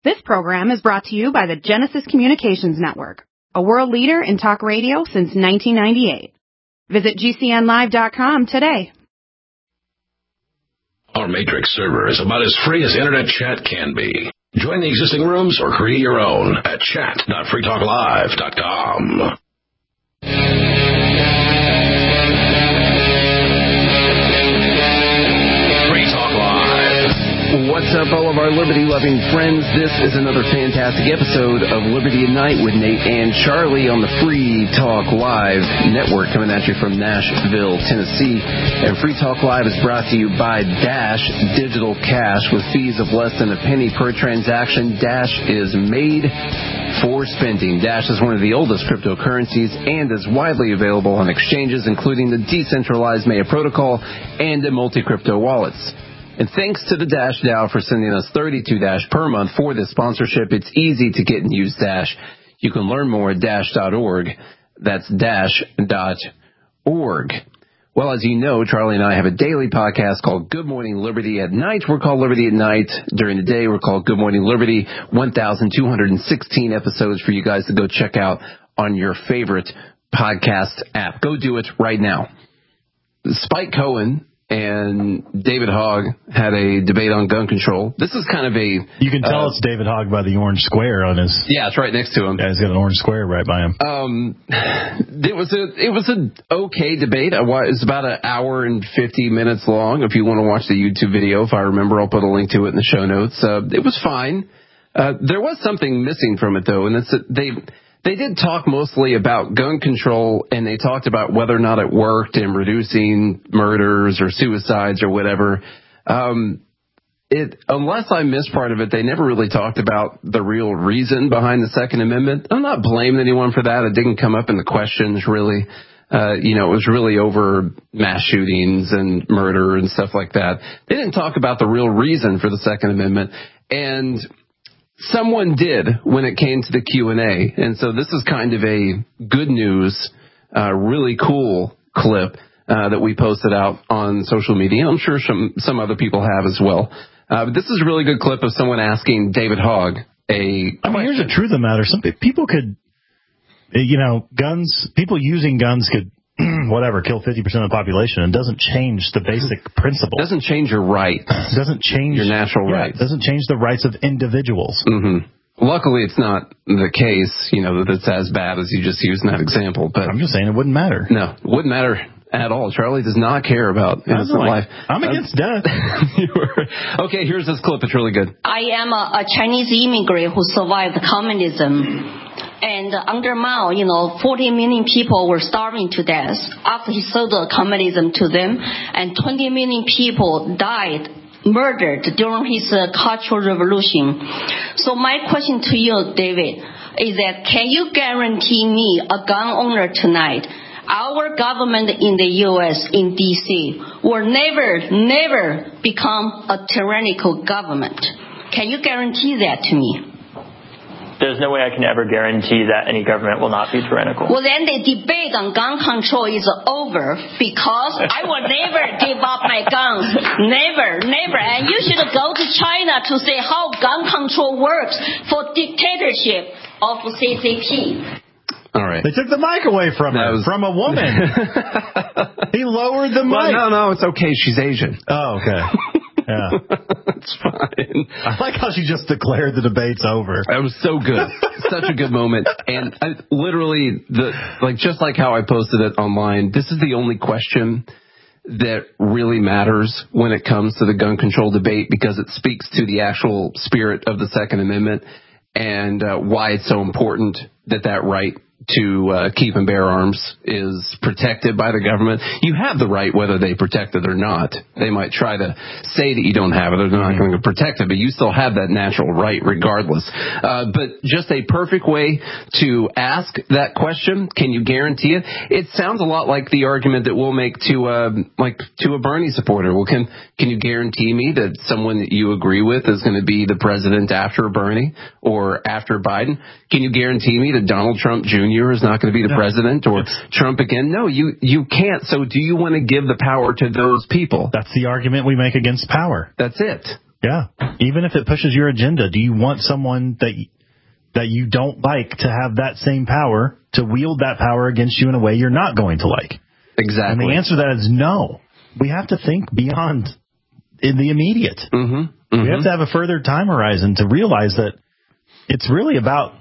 This program is brought to you by the Genesis Communications Network, a world leader in talk radio since 1998. Visit GCNlive.com today. Our Matrix server is about as free as internet chat can be. Join the existing rooms or create your own at chat.freetalklive.com. What's up, all of our liberty-loving friends? This is another fantastic episode of Liberty at Night with Nate and Charlie on the Free Talk Live network, coming at you from Nashville, Tennessee. And Free Talk Live is brought to you by Dash Digital Cash with fees of less than a penny per transaction. Dash is made for spending. Dash is one of the oldest cryptocurrencies and is widely available on exchanges, including the decentralized Maya protocol and the multi-crypto wallets. And thanks to the Dash DAO for sending us 32 Dash per month for this sponsorship. It's easy to get and use Dash. You can learn more at dash.org. That's dash.org. Well, as you know, Charlie and I have a daily podcast called Good Morning Liberty. At night, we're called Liberty at Night. During the day, we're called Good Morning Liberty. 1,216 episodes for you guys to go check out on your favorite podcast app. Go do it right now. Spike Cohen and David Hogg had a debate on gun control. This is kind of a... You can tell it's David Hogg by the orange square on his... Yeah, it's right next to him. Yeah, he's got an orange square right by him. It was an okay debate. It was about an hour and 50 minutes long. If you want to watch the YouTube video, if I remember, I'll put a link to it in the show notes. It was fine. There was something missing from it, though, and it's that they did talk mostly about gun control, and they talked about whether or not it worked in reducing murders or suicides or whatever. Unless I missed part of it, they never really talked about the real reason behind the Second Amendment. I'm not blaming anyone for that. It didn't come up in the questions, really. It was really over mass shootings and murder and stuff like that. They didn't talk about the real reason for the Second Amendment. And someone did when it came to the Q&A, and so this is kind of a good news, really cool clip that we posted out on social media. I'm sure some other people have as well. But this is a really good clip of someone asking David Hogg a question. Here's the truth of the matter. Some people could, people using guns could, kill 50% of the population. It doesn't change the basic principle. It doesn't change your right. It doesn't change your natural rights. It doesn't change the rights of individuals. Mm-hmm. Luckily, it's not the case, that it's as bad as you just used in that example. But I'm just saying it wouldn't matter. No, it wouldn't matter at all. Charlie does not care about innocent life. I'm against death. Okay, here's this clip. It's really good. I am a Chinese immigrant who survived communism. And under Mao, 40 million people were starving to death after he sold communism to them, and 20 million people died, murdered during his Cultural Revolution. So my question to you, David, is that can you guarantee me, a gun owner tonight, our government in the U.S., in D.C., will never become a tyrannical government? Can you guarantee that to me? There's no way I can ever guarantee that any government will not be tyrannical. Well, then the debate on gun control is over, because I will never give up my guns. Never. And you should go to China to see how gun control works for dictatorship of CCP. All right. They took the mic away from her, from a woman. He lowered the mic. Well, no, it's okay. She's Asian. Oh, okay. Yeah. It's fine. I like how she just declared the debate's over. That was so good. Such a good moment. And just like how I posted it online, this is the only question that really matters when it comes to the gun control debate, because it speaks to the actual spirit of the Second Amendment and why it's so important that right to keep and bear arms is protected by the government. You have the right whether they protect it or not. They might try to say that you don't have it or they're not going to protect it, but you still have that natural right regardless. But just a perfect way to ask that question, can you guarantee it? It sounds a lot like the argument that we'll make to a Bernie supporter. Well, can you guarantee me that someone that you agree with is going to be the president after Bernie or after Biden? Can you guarantee me that Donald Trump Jr. is not going to be the president or Trump again? No, you can't. So do you want to give the power to those people? That's the argument we make against power. That's it. Yeah. Even if it pushes your agenda, do you want someone that you don't like to have that same power, to wield that power against you in a way you're not going to like? Exactly. And the answer to that is no. We have to think beyond in the immediate. We have to have a further time horizon to realize that it's really about,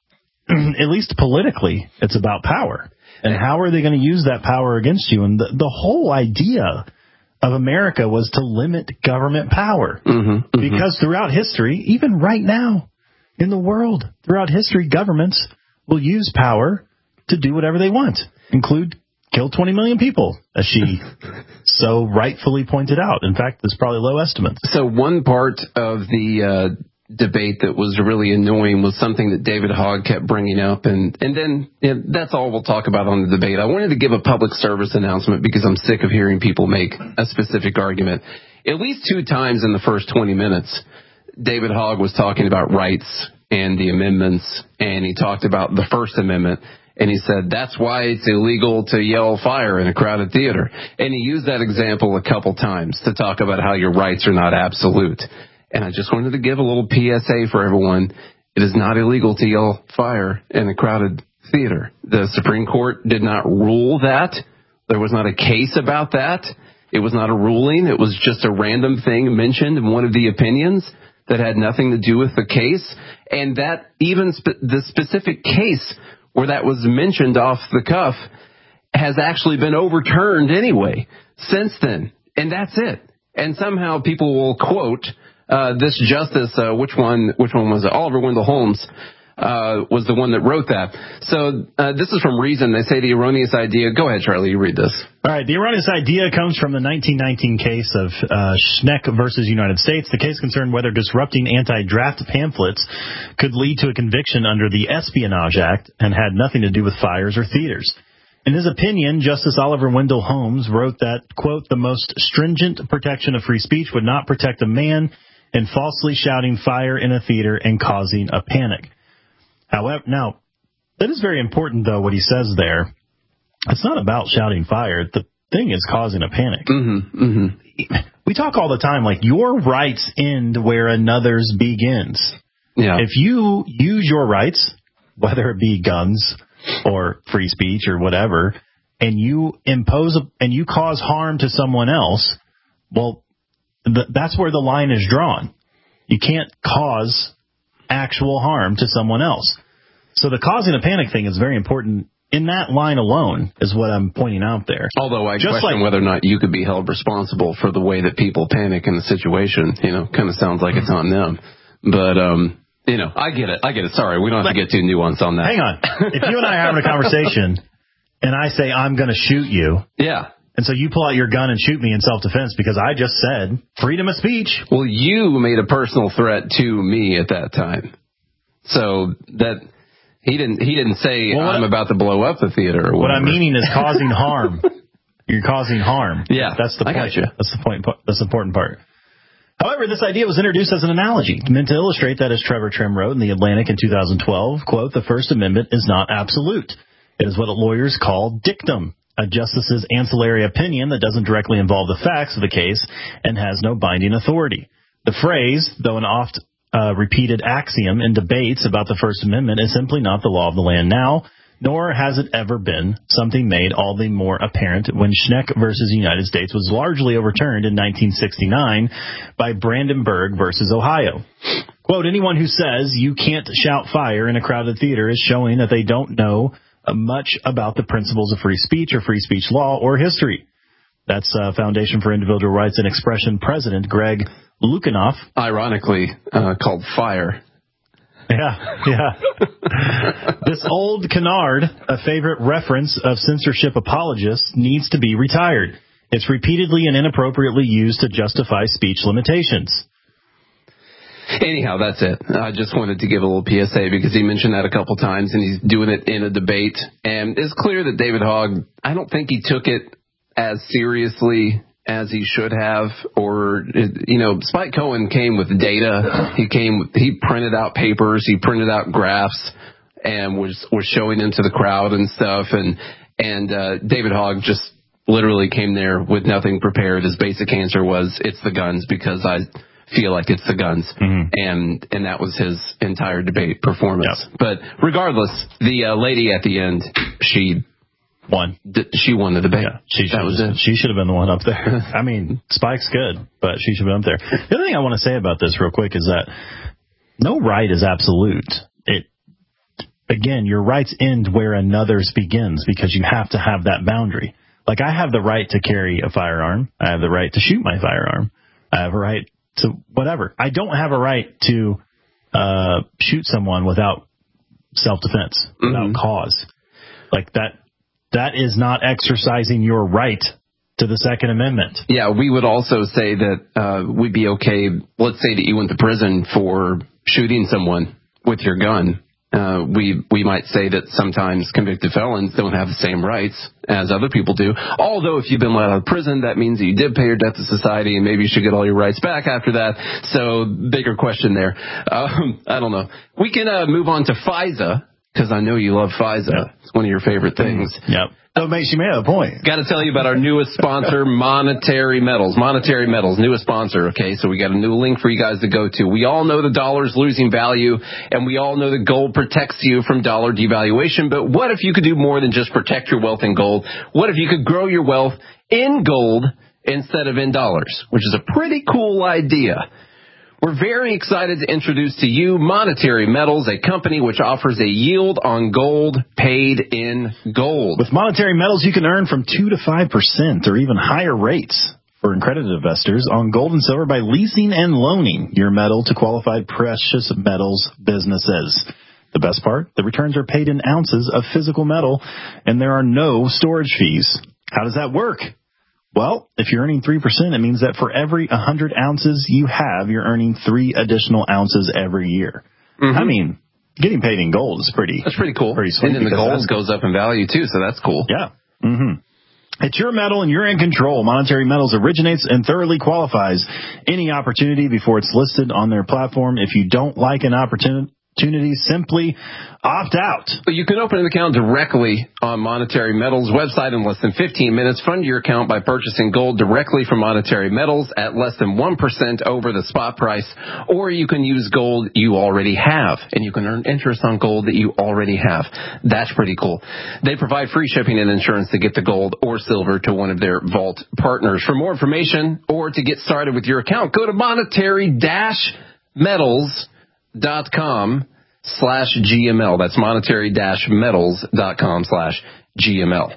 at least politically, it's about power. And how are they going to use that power against you? And the whole idea of America was to limit government power. Because throughout history, even right now in the world, throughout history, governments will use power to do whatever they want, include kill 20 million people, as she so rightfully pointed out. In fact, there's probably low estimates. So one part of the debate that was really annoying was something that David Hogg kept bringing up, and then that's all we'll talk about on the debate. I wanted to give a public service announcement because I'm sick of hearing people make a specific argument. At least 2 times in the first 20 minutes, David Hogg was talking about rights and the amendments, and he talked about the First Amendment, and he said that's why it's illegal to yell fire in a crowded theater. And he used that example a couple times to talk about how your rights are not absolute. And I just wanted to give a little PSA for everyone. It is not illegal to yell fire in a crowded theater. The Supreme Court did not rule that. There was not a case about that. It was not a ruling. It was just a random thing mentioned in one of the opinions that had nothing to do with the case. And that even the specific case where that was mentioned off the cuff has actually been overturned anyway since then. And that's it. And somehow people will quote this justice, which one was it? Oliver Wendell Holmes was the one that wrote that. So this is from Reason. They say the erroneous idea. Go ahead, Charlie. You read this. All right. The erroneous idea comes from the 1919 case of Schneck versus United States. The case concerned whether disrupting anti-draft pamphlets could lead to a conviction under the Espionage Act and had nothing to do with fires or theaters. In his opinion, Justice Oliver Wendell Holmes wrote that, quote, the most stringent protection of free speech would not protect a man in falsely shouting fire in a theater and causing a panic. However, now, that is very important, though, what he says there. It's not about shouting fire. The thing is causing a panic. We talk all the time, like, your rights end where another's begins. Yeah. If you use your rights, whether it be guns or free speech or whatever, and you impose and you cause harm to someone else, well, that's where the line is drawn. You can't cause actual harm to someone else. So the causing a panic thing is very important. In that line alone is what I'm pointing out there. Although I question whether or not you could be held responsible for the way that people panic in the situation. Kind of sounds like it's on them. But, I get it. Sorry, we don't have to get too nuanced on that. Hang on. If you and I are having a conversation and I say I'm going to shoot you. Yeah. And so you pull out your gun and shoot me in self-defense because I just said freedom of speech. Well, you made a personal threat to me at that time. So that he didn't say I'm about to blow up the theater or whatever. What I'm meaning is causing harm. You're causing harm. Yeah. That's the point. I got you. That's the point. That's the important part. However, this idea was introduced as an analogy, meant to illustrate that, as Trevor Trim wrote in The Atlantic in 2012, quote, the First Amendment is not absolute. It is what lawyers call dictum, a justice's ancillary opinion that doesn't directly involve the facts of the case and has no binding authority. The phrase, though an oft repeated axiom in debates about the First Amendment, is simply not the law of the land now, nor has it ever been, something made all the more apparent when Schneck versus United States was largely overturned in 1969 by Brandenburg versus Ohio. Quote, anyone who says you can't shout fire in a crowded theater is showing that they don't know much about the principles of free speech or free speech law or history. That's Foundation for Individual Rights and Expression President Greg Lukianoff. Ironically, called fire. Yeah. This old canard, a favorite reference of censorship apologists, needs to be retired. It's repeatedly and inappropriately used to justify speech limitations. Anyhow, that's it. I just wanted to give a little PSA because he mentioned that a couple times and he's doing it in a debate. And it's clear that David Hogg, I don't think he took it as seriously as he should have, or, Spike Cohen came with data. He printed out papers, he printed out graphs and was showing them to the crowd and stuff. And David Hogg just literally came there with nothing prepared. His basic answer was, it's the guns because I feel like it's the guns. And that was his entire debate performance. But regardless, the lady at the end, she won the debate. She should have been the one up there. I mean, Spike's good, but she should have been up there. The other thing I want to say about this real quick is that no right is absolute. Again, your rights end where another's begins, because you have to have that boundary. Like, I have the right to carry a firearm. I have the right to shoot my firearm. I have a right to whatever. I don't have a right to shoot someone without self-defense, without cause. Like, that is not exercising your right to the Second Amendment. Yeah, we would also say that we'd be okay. Let's say that you went to prison for shooting someone with your gun. We might say that sometimes convicted felons don't have the same rights as other people do. Although if you've been let out of prison, that means that you did pay your debt to society, and maybe you should get all your rights back after that. So bigger question there. I don't know. We can move on to FISA, because I know you love FISA. Yep. It's one of your favorite things. Yep. So it makes you made a point. Got to tell you about our newest sponsor, Monetary Metals. Monetary Metals, newest sponsor, okay? So we got a new link for you guys to go to. We all know the dollar's losing value, and we all know that gold protects you from dollar devaluation. But what if you could do more than just protect your wealth in gold? What if you could grow your wealth in gold instead of in dollars, which is a pretty cool idea. We're very excited to introduce to you Monetary Metals, a company which offers a yield on gold paid in gold. With Monetary Metals, you can earn from 2 to 5% or even higher rates for accredited investors on gold and silver by leasing and loaning your metal to qualified precious metals businesses. The best part, the returns are paid in ounces of physical metal, and there are no storage fees. How does that work? Well, if you're earning 3%, it means that for every 100 ounces you have, you're earning 3 additional ounces every year. I mean, getting paid in gold is That's pretty cool. Pretty sweet. And then the gold goes up in value too, so that's cool. Yeah. It's your metal and you're in control. Monetary Metals originates and thoroughly qualifies any opportunity before it's listed on their platform. If you don't like an opportunity, simply opt out. But you can open an account directly on Monetary Metals' website in less than 15 minutes. Fund your account by purchasing gold directly from Monetary Metals at less than 1% over the spot price, or you can use gold you already have, and you can earn interest on gold that you already have. That's pretty cool. They provide free shipping and insurance to get the gold or silver to one of their vault partners. For more information or to get started with your account, go to monetary-metals.com/GML. That's monetary-metals.com/GML.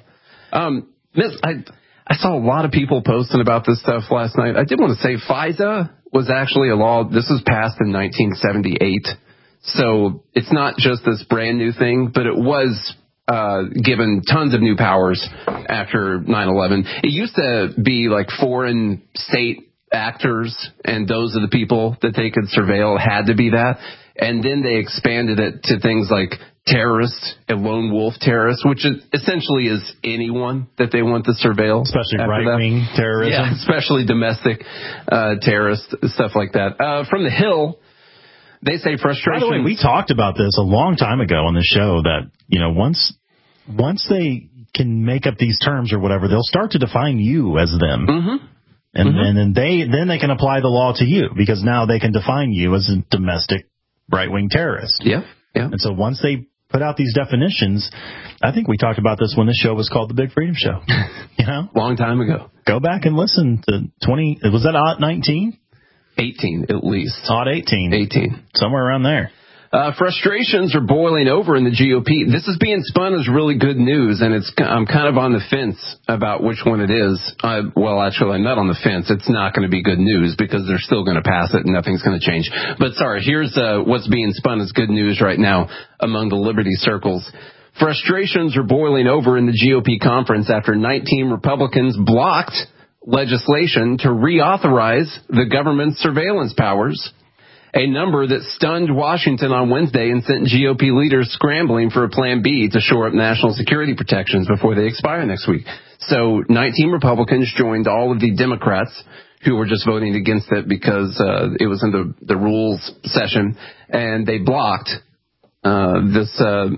I saw a lot of people posting about this stuff last night. I did want to say FISA was actually a law. This was passed in 1978. So it's not just this brand new thing, but it was given tons of new powers after 9/11. It used to be like foreign state actors, and those are the people that they could surveil, had to be that. And then they expanded it to things like terrorists and lone wolf terrorists, which essentially is anyone that they want to surveil. Especially right-wing terrorism. Yeah, especially domestic terrorists, stuff like that. From the Hill, they say frustration. By the way, we talked about this a long time ago on the show that, you know, once they can make up these terms or whatever, they'll start to define you as them. And then they can apply the law to you, because now they can define you as a domestic right-wing terrorist. Yeah. And so once they put out these definitions, I think we talked about this when this show was called The Big Freedom Show. You know? Long time ago. Go back and listen to was that OT 19? 18 at least. OT 18. 18. Somewhere around there. Frustrations are boiling over in the GOP. This is being spun as really good news, and I'm kind of on the fence about which one it is. Well, actually, I'm not on the fence. It's not going to be good news because they're still going to pass it and nothing's going to change. But sorry, here's what's being spun as good news right now among the Liberty circles. Frustrations are boiling over in the GOP conference after 19 Republicans blocked legislation to reauthorize the government's surveillance powers, a number that stunned Washington on Wednesday and sent GOP leaders scrambling for a plan B to shore up national security protections before they expire next week. So 19 Republicans joined all of the Democrats who were just voting against it because it was in the rules session, and they blocked this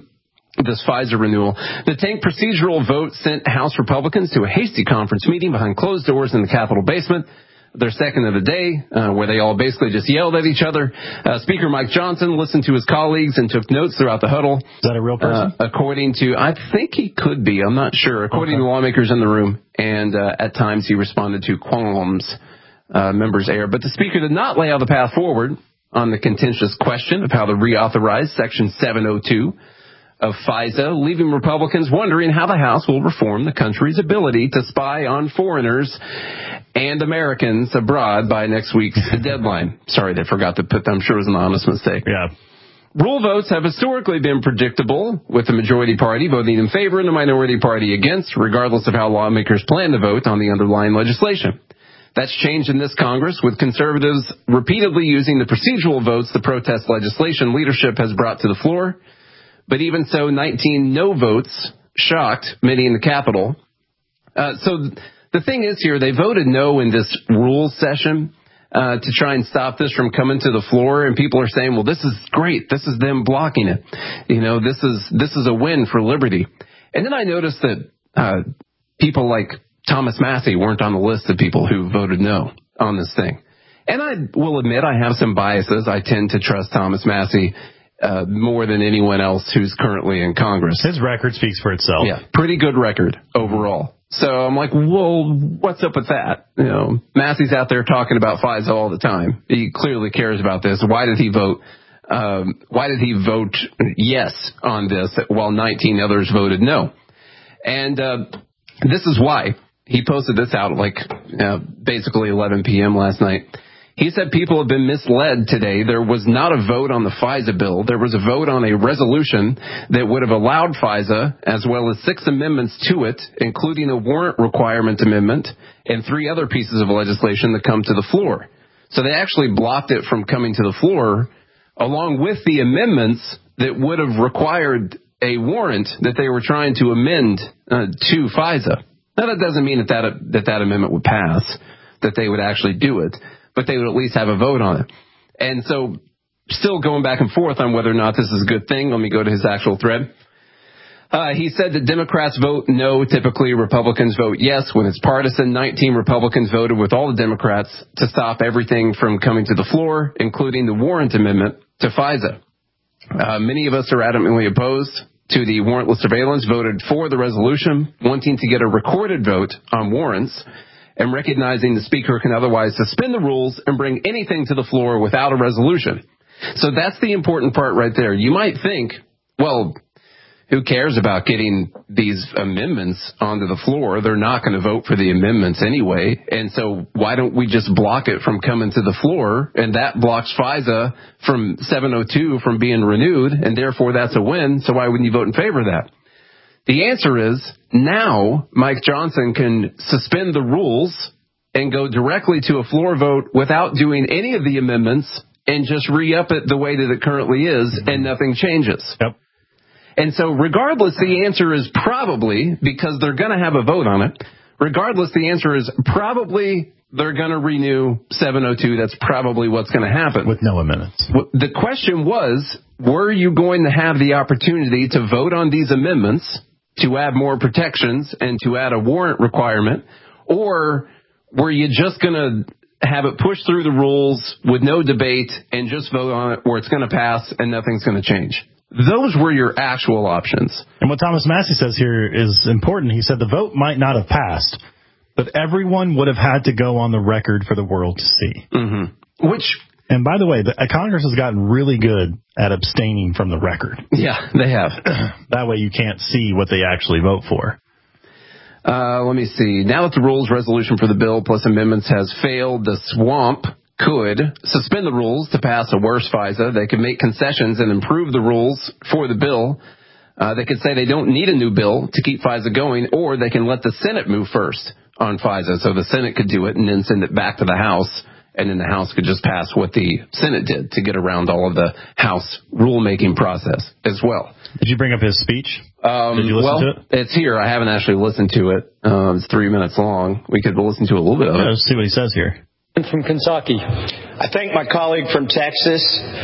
FISA renewal. The tank procedural vote sent House Republicans to a hasty conference meeting behind closed doors in the Capitol basement. their second of the day, where they all basically just yelled at each other. Speaker Mike Johnson listened to his colleagues and took notes throughout the huddle. Is that a real person? According to, I think he could be, I'm not sure. According to lawmakers in the room, and at times he responded to qualms members' error. But the speaker did not lay out the path forward on the contentious question of how to reauthorize Section 702 of FISA, leaving Republicans wondering how the House will reform the country's ability to spy on foreigners and Americans abroad by next week's deadline. Sorry, they forgot to put that. I'm sure it was an honest mistake. Yeah. Rule votes have historically been predictable, with the majority party voting in favor and the minority party against, regardless of how lawmakers plan to vote on the underlying legislation. That's changed in this Congress, with conservatives repeatedly using the procedural votes to protest legislation leadership has brought to the floor. But even so, 19 no votes shocked many in the Capitol. So the thing is here, they voted no in this rules session to try and stop this from coming to the floor. And people are saying, well, this is great. This is them blocking it. You know, this is a win for liberty. And then I noticed that people like Thomas Massie weren't on the list of people who voted no on this thing. And I will admit I have some biases. I tend to trust Thomas Massie more than anyone else who's currently in Congress. His record speaks for itself. Yeah, pretty good record overall. So I'm like, well, what's up with that? You know, Massey's out there talking about FISA all the time. He clearly cares about this. Why did he vote? Why did he vote yes on this while 19 others voted no? And this is why. He posted this out at like basically 11 p.m. last night. He said people have been misled today. There was not a vote on the FISA bill. There was a vote on a resolution that would have allowed FISA, as well as 6 amendments to it, including a warrant requirement amendment and 3 other pieces of legislation that come to the floor. So they actually blocked it from coming to the floor, along with the amendments that would have required a warrant that they were trying to amend to FISA. Now, that doesn't mean that amendment would pass, that they would actually do it, but they would at least have a vote on it. And so, still going back and forth on whether or not this is a good thing. Let me go to his actual thread. He said that Democrats vote no. Typically, Republicans vote yes. When it's partisan, 19 Republicans voted with all the Democrats to stop everything from coming to the floor, including the warrant amendment to FISA. Many of us are adamantly opposed to the warrantless surveillance, voted for the resolution, wanting to get a recorded vote on warrants, and recognizing the speaker can otherwise suspend the rules and bring anything to the floor without a resolution. So that's the important part right there. You might think, well, who cares about getting these amendments onto the floor? They're not going to vote for the amendments anyway. And so why don't we just block it from coming to the floor? And that blocks FISA from 702 from being renewed. And therefore that's a win. So why wouldn't you vote in favor of that? The answer is now Mike Johnson can suspend the rules and go directly to a floor vote without doing any of the amendments and just re-up it the way that it currently is, and nothing changes. Yep. And so regardless, the answer is probably, because they're going to have a vote on it, regardless, the answer is probably they're going to renew 702. That's probably what's going to happen. With no amendments. The question was, were you going to have the opportunity to vote on these amendments to add more protections and to add a warrant requirement, or were you just going to have it pushed through the rules with no debate and just vote on it where it's going to pass and nothing's going to change? Those were your actual options. And what Thomas Massie says here is important. He said the vote might not have passed, but everyone would have had to go on the record for the world to see. Mm-hmm. And by the way, Congress has gotten really good at abstaining from the record. Yeah, they have. That way you can't see what they actually vote for. Let me see. Now that the rules resolution for the bill plus amendments has failed, the swamp could suspend the rules to pass a worse FISA. They could make concessions and improve the rules for the bill. They could say they don't need a new bill to keep FISA going, or they can let the Senate move first on FISA. So the Senate could do it and then send it back to the House, and then the House could just pass what the Senate did to get around all of the House rulemaking process as well. Did you bring up his speech? Did you listen to it? It's here. I haven't actually listened to it. It's 3 minutes long. We could listen to a little bit of it. Let's see what he says here. From Kentucky. I thank my colleague from Texas.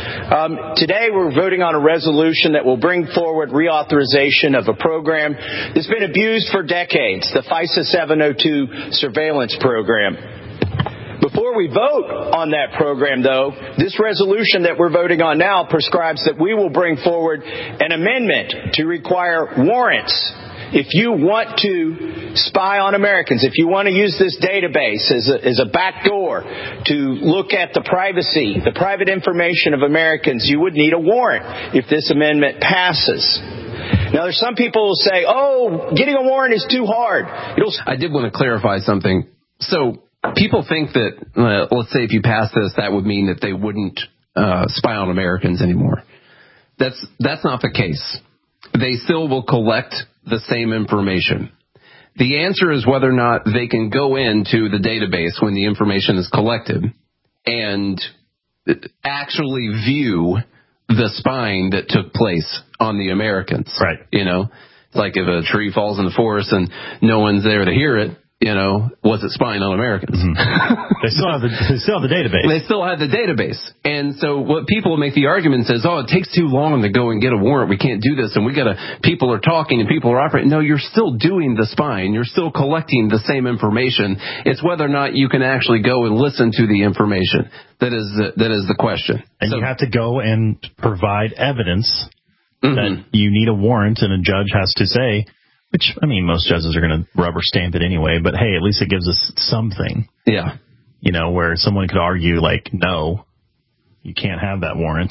Today we're voting on a resolution that will bring forward reauthorization of a program that's been abused for decades, the FISA 702 surveillance program. Before we vote on that program, though, this resolution that we're voting on now prescribes that we will bring forward an amendment to require warrants if you want to spy on Americans, if you want to use this database as a backdoor to look at the privacy, the private information of Americans, you would need a warrant if this amendment passes. Now, there's some people who say, getting a warrant is too hard. I did want to clarify something. So people think that, let's say if you pass this, that would mean that they wouldn't spy on Americans anymore. That's not the case. They still will collect the same information. The answer is whether or not they can go into the database when the information is collected and actually view the spying that took place on the Americans. Right. You know, it's like if a tree falls in the forest and no one's there to hear it, you know, was it spying on Americans? Mm-hmm. They still have the database. They still have the database. And so what people make the argument says, it takes too long to go and get a warrant. We can't do this. And people are talking and people are operating. No, you're still doing the spying. You're still collecting the same information. It's whether or not you can actually go and listen to the information. That is the question. And you have to go and provide evidence that you need a warrant, and a judge has to say, which, I mean, most judges are going to rubber stamp it anyway, but hey, at least it gives us something. Yeah. You know, where someone could argue, like, no, you can't have that warrant.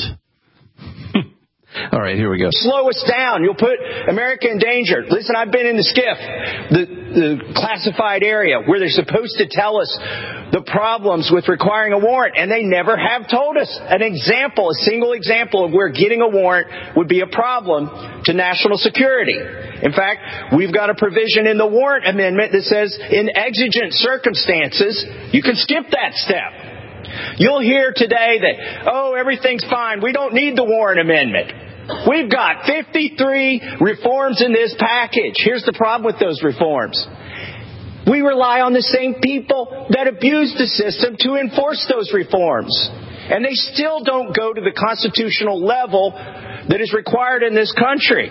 All right, here we go. Slow us down. You'll put America in danger. Listen, I've been in the SCIF, the classified area, where they're supposed to tell us the problems with requiring a warrant, and they never have told us a single example of where getting a warrant would be a problem to national security. In fact, we've got a provision in the warrant amendment that says in exigent circumstances, you can skip that step. You'll hear today that, everything's fine. We don't need the warrant amendment. We've got 53 reforms in this package. Here's the problem with those reforms. We rely on the same people that abuse the system to enforce those reforms. And they still don't go to the constitutional level that is required in this country.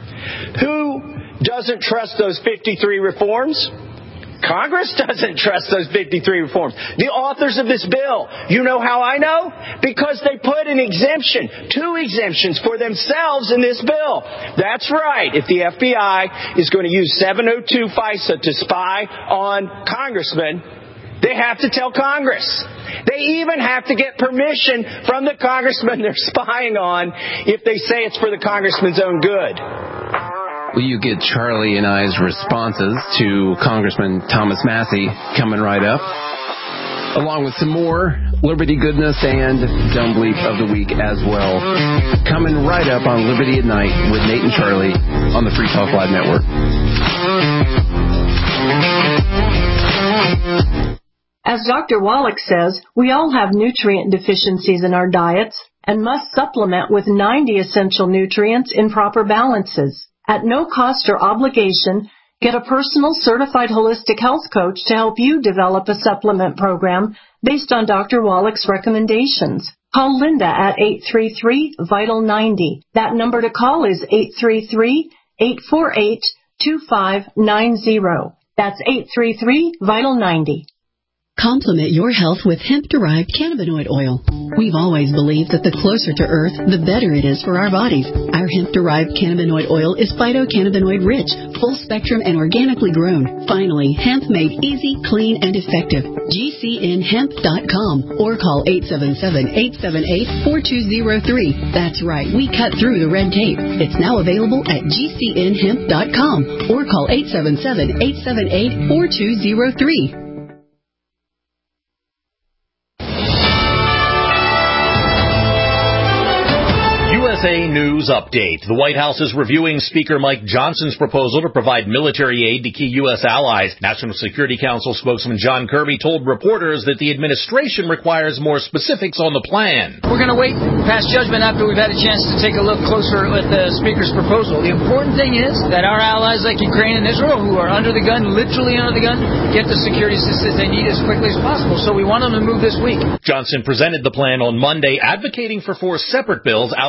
Who doesn't trust those 53 reforms? Congress doesn't trust those 53 reforms. The authors of this bill, you know how I know? Because they put an exemption, 2 exemptions for themselves in this bill. That's right. If the FBI is going to use 702 FISA to spy on congressmen, they have to tell Congress. They even have to get permission from the congressman they're spying on if they say it's for the congressman's own good. Well, you get Charlie and I's responses to Congressman Thomas Massie coming right up, along with some more Liberty goodness and Dumb Bleep of the Week as well. Coming right up on Liberty at Night with Nate and Charlie on the Free Talk Live Network. As Dr. Wallach says, we all have nutrient deficiencies in our diets and must supplement with 90 essential nutrients in proper balances. At no cost or obligation, get a personal certified holistic health coach to help you develop a supplement program based on Dr. Wallach's recommendations. Call Linda at 833-VITAL-90. That number to call is 833-848-2590. That's 833-VITAL-90. Complement your health with hemp-derived cannabinoid oil. We've always believed that the closer to Earth, the better it is for our bodies. Our hemp-derived cannabinoid oil is phytocannabinoid-rich, full-spectrum, and organically grown. Finally, hemp made easy, clean, and effective. GCNhemp.com or call 877-878-4203. That's right, we cut through the red tape. It's now available at GCNhemp.com or call 877-878-4203. USA News Update. The White House is reviewing Speaker Mike Johnson's proposal to provide military aid to key U.S. allies. National Security Council spokesman John Kirby told reporters that the administration requires more specifics on the plan. We're going to wait and pass judgment after we've had a chance to take a look closer at the Speaker's proposal. The important thing is that our allies like Ukraine and Israel, who are under the gun, literally under the gun, get the security assistance they need as quickly as possible. So we want them to move this week. Johnson presented the plan on Monday, advocating for 4 separate bills allocating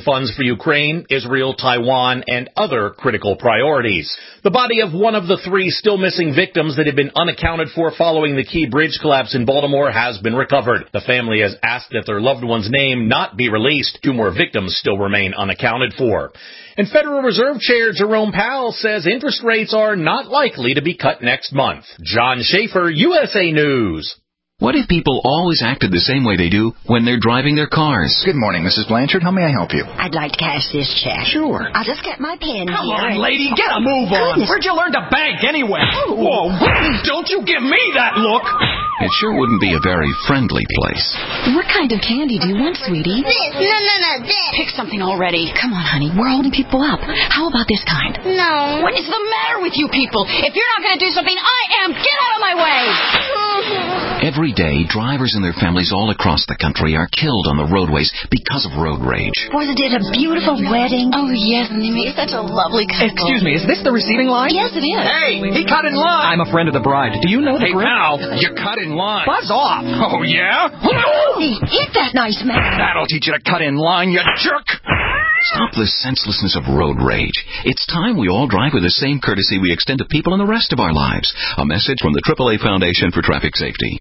funds for Ukraine, Israel, Taiwan, and other critical priorities. The body of one of the 3 still missing victims that had been unaccounted for following the Key Bridge collapse in Baltimore has been recovered. The family has asked that their loved one's name not be released. 2 more victims still remain unaccounted for. And Federal Reserve Chair Jerome Powell says interest rates are not likely to be cut next month. John Schaefer, USA News. What if people always acted the same way they do when they're driving their cars? Good morning, Mrs. Blanchard. How may I help you? I'd like to cash this check. Sure. I'll just get my pen Come here. on, lady, get a move on. Goodness. Where'd you learn to bank anyway? Whoa, don't you give me that look. It sure wouldn't be a very friendly place. What kind of candy do you want, sweetie? This. No, this. Pick something already. Come on, honey. We're holding people up. How about this kind? No. What is the matter with you people? If you're not going to do something, I am. Get out of my way. Every day, drivers and their families all across the country are killed on the roadways because of road rage. Wasn't it a beautiful wedding? Oh, yes, and they made such a lovely couple. Excuse me, is this the receiving line? Yes, it is. Hey, he cut in line. I'm a friend of the bride. Do you know the grip? Hey, pal, you cut in line. Buzz off. Oh, yeah? Hey, hit that nice man. That'll teach you to cut in line, you jerk. Stop the senselessness of road rage. It's time we all drive with the same courtesy we extend to people in the rest of our lives. A message from the AAA Foundation for Traffic Safety.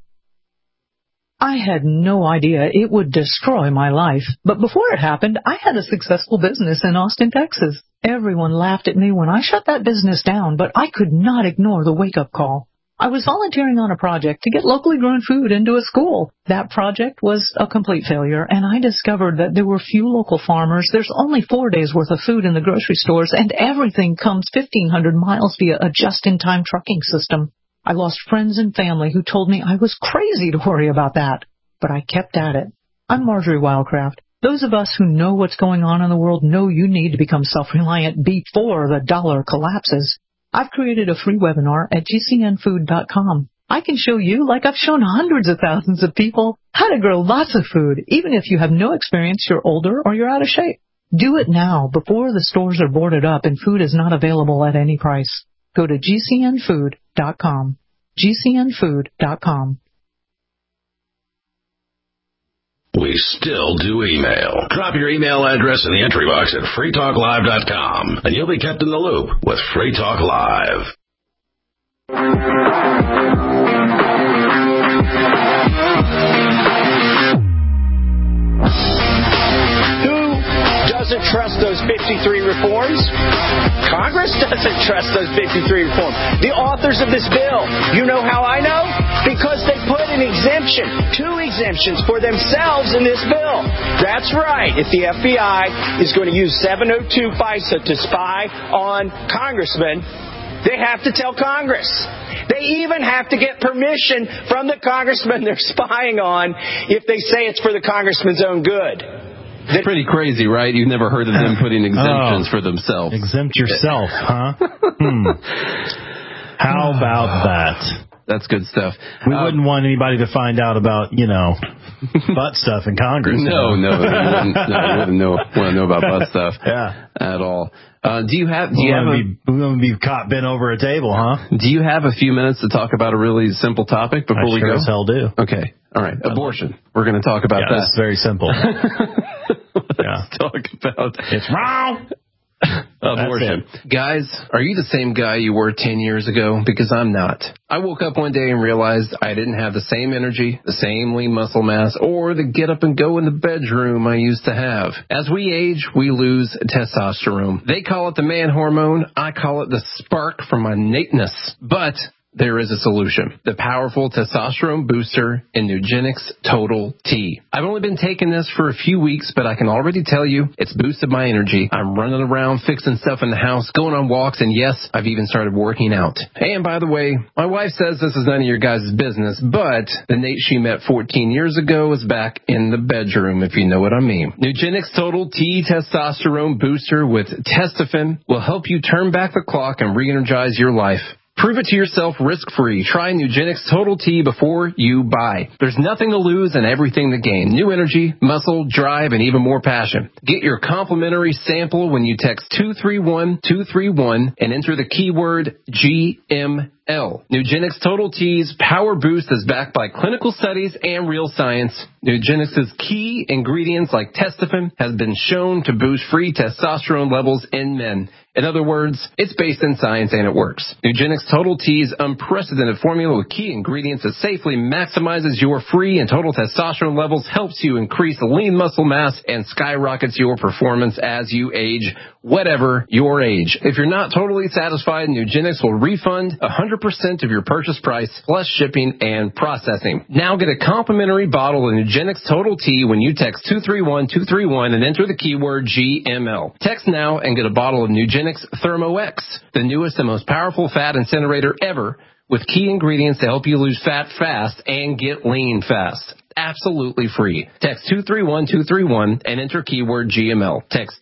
I had no idea it would destroy my life. But before it happened, I had a successful business in Austin, Texas. Everyone laughed at me when I shut that business down, but I could not ignore the wake-up call. I was volunteering on a project to get locally grown food into a school. That project was a complete failure, and I discovered that there were few local farmers. There's only 4 days' worth of food in the grocery stores, and everything comes 1,500 miles via a just-in-time trucking system. I lost friends and family who told me I was crazy to worry about that, but I kept at it. I'm Marjorie Wildcraft. Those of us who know what's going on in the world know you need to become self-reliant before the dollar collapses. I've created a free webinar at gcnfood.com. I can show you, like I've shown hundreds of thousands of people, how to grow lots of food, even if you have no experience, you're older, or you're out of shape. Do it now before the stores are boarded up and food is not available at any price. Go to gcnfood.com. gcnfood.com. We still do email. Drop your email address in the entry box at freetalklive.com, and you'll be kept in the loop with Free Talk Live. Doesn't trust those 53 reforms. Congress doesn't trust those 53 reforms. The authors of this bill, you know how I know? Because they put an exemption, 2 exemptions for themselves in this bill. That's right. If the FBI is going to use 702 FISA to spy on congressmen, they have to tell Congress. They even have to get permission from the congressman they're spying on if they say it's for the congressman's own good. It's pretty crazy, right? You've never heard of them putting exemptions for themselves. Exempt yourself, huh? How about that? That's good stuff. We wouldn't want anybody to find out about, butt stuff in Congress. No, we wouldn't want to know about butt stuff at all. We wouldn't be caught bent over a table, huh? Do you have a few minutes to talk about a really simple topic before we go? I sure as hell do. Okay. All right. Abortion. We're going to talk about that. It's very simple. Let's talk about it's wrong. Abortion. Guys, are you the same guy you were 10 years ago? Because I'm not. I woke up one day and realized I didn't have the same energy, the same lean muscle mass, or the get up and go in the bedroom I used to have. As we age, we lose testosterone. They call it the man hormone. I call it the spark from my innateness. But there is a solution. The powerful testosterone booster in Nugenix Total T. I've only been taking this for a few weeks, but I can already tell you it's boosted my energy. I'm running around fixing stuff in the house, going on walks, and yes, I've even started working out. And by the way, my wife says this is none of your guys' business, but the Nate she met 14 years ago is back in the bedroom, if you know what I mean. Nugenix Total T Testosterone Booster with Testofen will help you turn back the clock and re-energize your life. Prove it to yourself risk-free. Try Nugenix Total T before you buy. There's nothing to lose and everything to gain. New energy, muscle, drive, and even more passion. Get your complimentary sample when you text 231231 and enter the keyword GMS. Nugenix Total T's Power Boost is backed by clinical studies and real science. Nugenix's key ingredients like testofen has been shown to boost free testosterone levels in men. In other words, it's based in science and it works. Nugenix Total T's unprecedented formula with key ingredients that safely maximizes your free and total testosterone levels, helps you increase lean muscle mass, and skyrockets your performance as you age, whatever your age. If you're not totally satisfied, Nugenix will refund 100% of your purchase price plus shipping and processing. Now get a complimentary bottle of Nugenix Total T when you text 231231 and enter the keyword GML. Text now and get a bottle of Nugenix Thermo X, the newest and most powerful fat incinerator ever, with key ingredients to help you lose fat fast and get lean fast. Absolutely free. Text 231231 and enter keyword GML. Text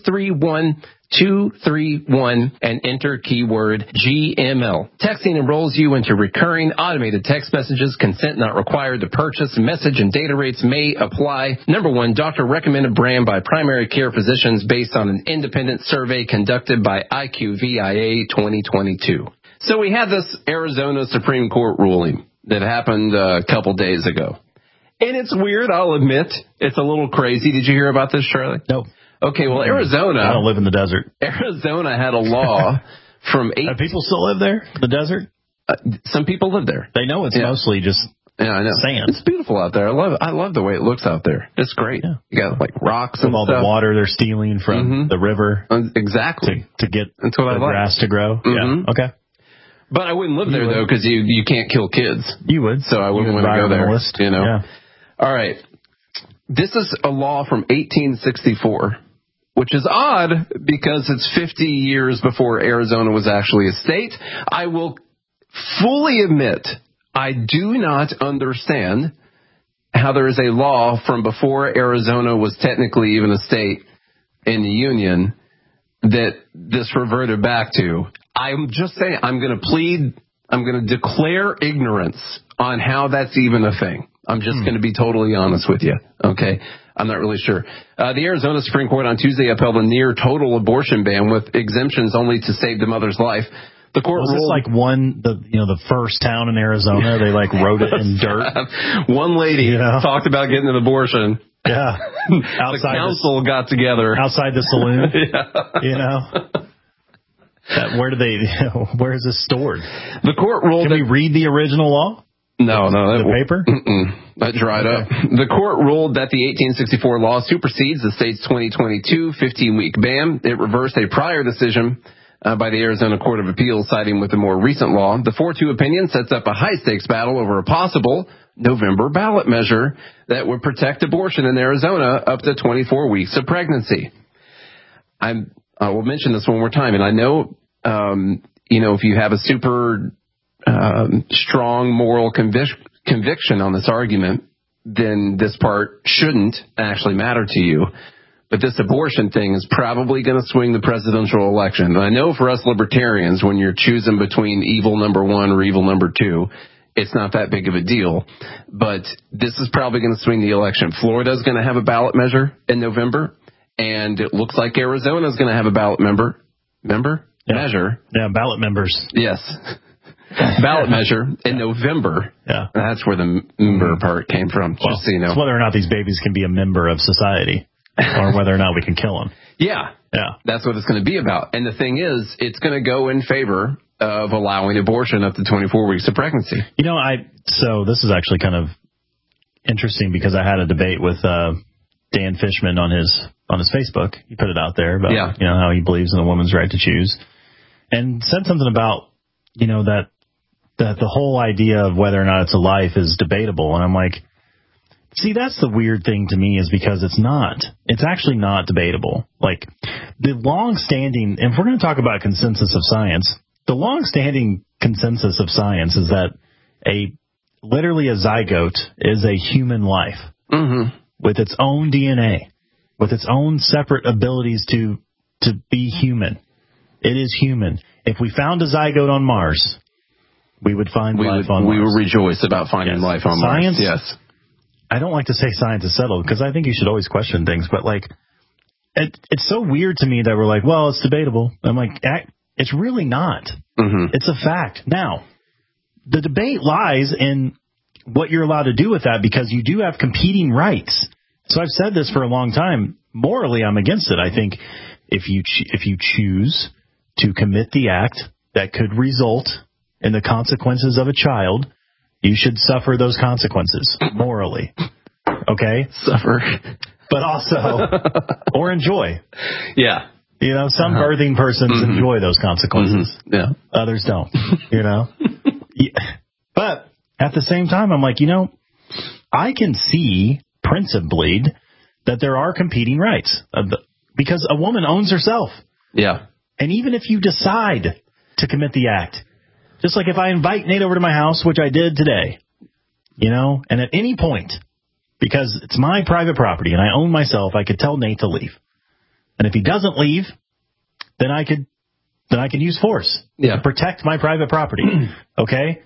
231231 and enter keyword GML. Texting enrolls you into recurring automated text messages. Consent not required to purchase. Message and data rates may apply. Number 1, doctor recommended brand by primary care physicians based on an independent survey conducted by IQVIA 2022. So we had this Arizona Supreme Court ruling that happened a couple days ago. And it's weird, I'll admit. It's a little crazy. Did you hear about this, Charlie? No. Okay, well, Arizona... I don't live in the desert. Arizona had a law from... people still live there, the desert? Some people live there. They know it's mostly just I know. sand. It's beautiful out there. I love the way it looks out there. It's great. Yeah. You got, like, rocks and all stuff. The water they're stealing from the river. Exactly. To get That's what the grass to grow. Yeah, okay. But I wouldn't live there, though, because you can't kill kids. You would. So I wouldn't want to go there, you know. Yeah. All right. This is a law from 1864, which is odd because it's 50 years before Arizona was actually a state. I will fully admit I do not understand how there is a law from before Arizona was technically even a state in the Union that this reverted back to. I'm just saying, I'm going to declare ignorance on how that's even a thing. I'm just going to be totally honest with you, okay? I'm not really sure. The Arizona Supreme Court on Tuesday upheld a near total abortion ban with exemptions only to save the mother's life. The court ruled, this like the first town in Arizona, they like wrote it in dirt. One lady talked about getting an abortion. Yeah. The council got together. Outside the saloon. Where is this stored? The court ruled. Can we read the original law? No. The paper? That dried up. The court ruled that the 1864 law supersedes the state's 2022 15-week ban. It reversed a prior decision by the Arizona Court of Appeals, siding with the more recent law. The 4-2 opinion sets up a high-stakes battle over a possible November ballot measure that would protect abortion in Arizona up to 24 weeks of pregnancy. I will mention this one more time, and I know, if you have a super strong moral conviction on this argument, then this part shouldn't actually matter to you. But this abortion thing is probably going to swing the presidential election. And I know for us libertarians, when you're choosing between evil number 1 or evil number 2, it's not that big of a deal. But this is probably going to swing the election. Florida's going to have a ballot measure in November, and it looks like Arizona's going to have a ballot measure. Yeah, ballot members. Yes. Ballot measure in November. Yeah. That's where the member part came from, just so you know. It's whether or not these babies can be a member of society or whether or not we can kill them. Yeah. That's what it's going to be about. And the thing is, it's going to go in favor of allowing abortion up to 24 weeks of pregnancy. So this is actually kind of interesting because I had a debate with Dan Fishman on his Facebook. He put it out there about how he believes in a woman's right to choose, and said something about that the whole idea of whether or not it's a life is debatable. And I'm like, see, that's the weird thing to me, is because it's not. It's actually not debatable. Like, the long-standing, if we're going to talk about consensus of science, the long-standing consensus of science is that literally a zygote is a human life with its own DNA, with its own separate abilities to be human. It is human. If we found a zygote on Mars, we would find life on Mars. We would rejoice about finding life on Mars. Yes. I don't like to say science is settled because I think you should always question things, but it's so weird to me that we're like, well, it's debatable. I'm like, it's really not. It's a fact. Now, the debate lies in what you're allowed to do with that, because you do have competing rights. So I've said this for a long time. Morally, I'm against it. I think if you choose to commit the act that could result in the consequences of a child, you should suffer those consequences morally. Okay? Suffer. But also, or enjoy. Yeah. You know, some birthing persons enjoy those consequences. Yeah. Others don't, you know. But at the same time, I'm like, you know, I can see principally that there are competing rights because a woman owns herself. Yeah. And even if you decide to commit the act, just like if I invite Nate over to my house, which I did today, you know, and at any point, because it's my private property and I own myself, I could tell Nate to leave. And if he doesn't leave, then I could use force to protect my private property. Okay?